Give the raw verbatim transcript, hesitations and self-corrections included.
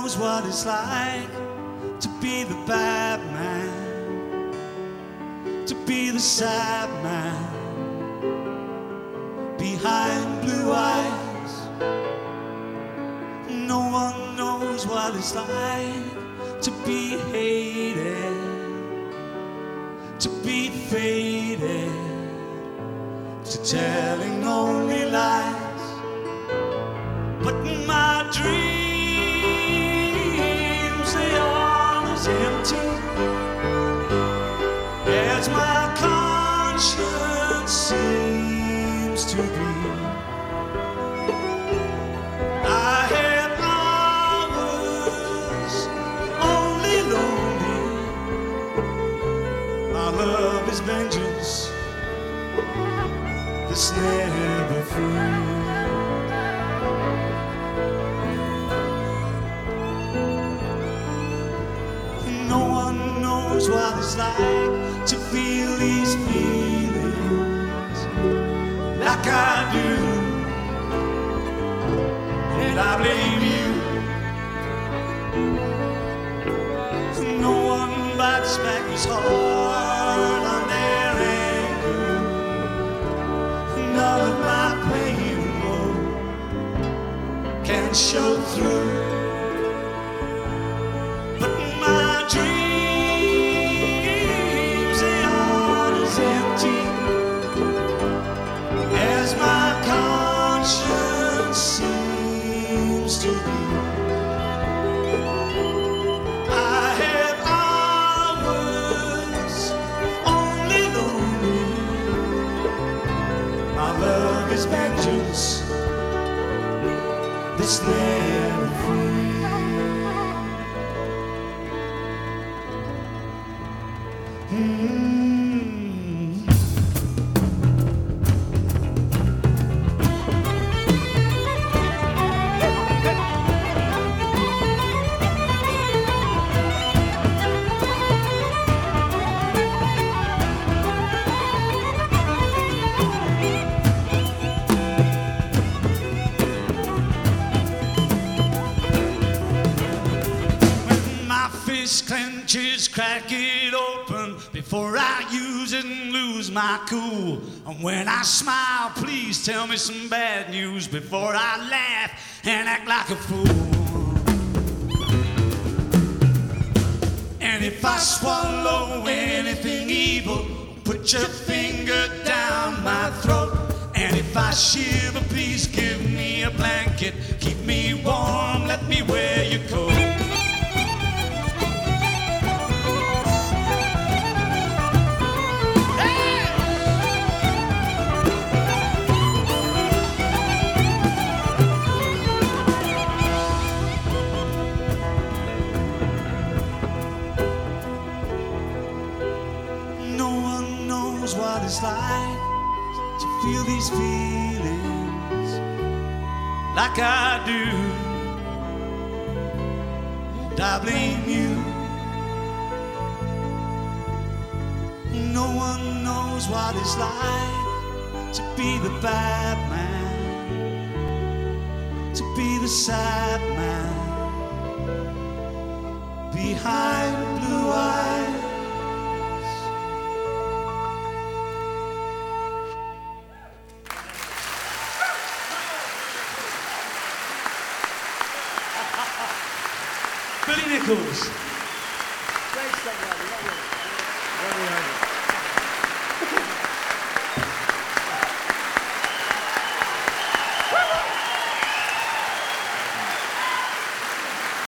knows what it's like to be the bad man, to be the sad man behind blue eyes. No one knows what it's like to be hated, to be faded, to telling only lies. But my dreams, they are as empty as my conscience seems to be. I have hours only lonely. My love is vengeance that's never free. What it's like to feel these feelings like I do, and I blame you. No one bites back his heart on their anger. None of my pain alone can show through. But my dream, seems to be. I have hours only lonely. My love is vengeance that's never free. Mm-hmm. Clenches, crack it open before I use it and lose my cool. And when I smile, please tell me some bad news before I laugh and act like a fool. And if I swallow anything evil, put your finger down my throat. And if I shiver, please give me a blanket. Keep me warm, let me wear your coat. What it's like to feel these feelings like I do, and I blame you. No one knows what it's like to be the bad man, to be the sad man behind blue eyes. Billy Nichols. Great stuff, Robbie. Lovely. Lovely.